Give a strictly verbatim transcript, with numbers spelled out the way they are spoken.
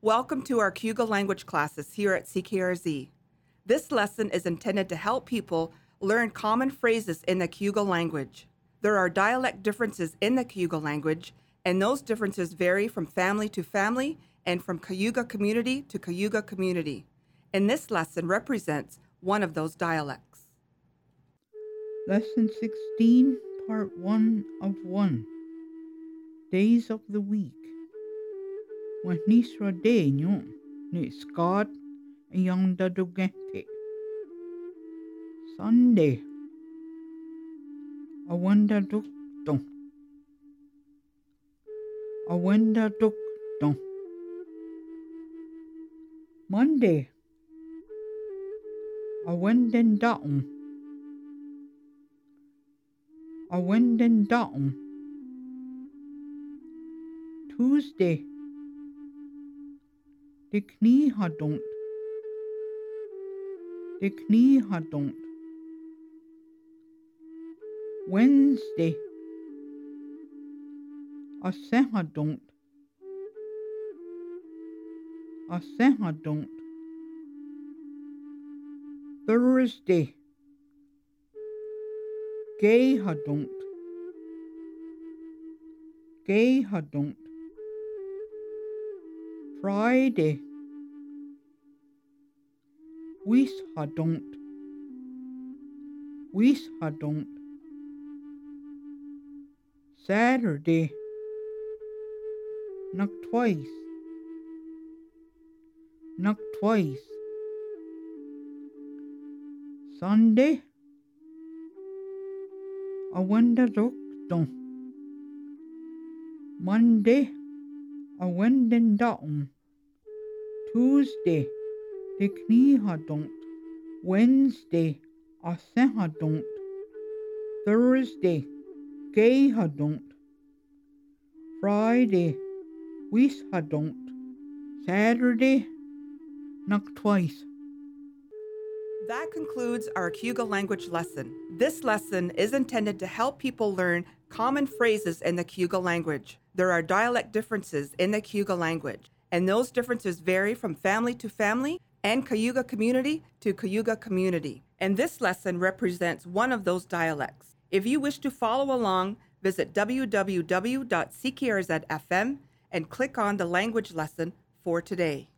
Welcome to our Cayuga language classes here at C K R Z. This lesson is intended to help people learn common phrases in the Cayuga language. There are dialect differences in the Cayuga language, and those differences vary from family to family and from Cayuga community to Cayuga community. And this lesson represents one of those dialects. Lesson sixteen, Part one of one. Days of the Week. When nisra deño, ni scott a young dadugete. Sunday. A wenda dukton. A wenda dukton. Monday. A wenden daum. A wenden daum. Tuesday. De knie har dumt. De knie har dumt. Wednesday. A se har dumt. A se har dumt. Thursday. Gay har dumt. Gay har dumt. Friday. Wis har dumt. Wis har dumt. Saturday. Nok twice. Nok twice. Sunday. A wenda dukton. Monday. A wenden daum. Tuesday. De knie har dumt. Wednesday. A se har dumt. Thursday. Gay har dumt. Friday. Wis har dumt. Saturday. Nok twice. That concludes our Cayuga language lesson. This lesson is intended to help people learn common phrases in the Cayuga language. There are dialect differences in the Cayuga language, and those differences vary from family to family and Cayuga community to Cayuga community. And this lesson represents one of those dialects. If you wish to follow along, visit w w w dot c k r z f m and click on the language lesson for today.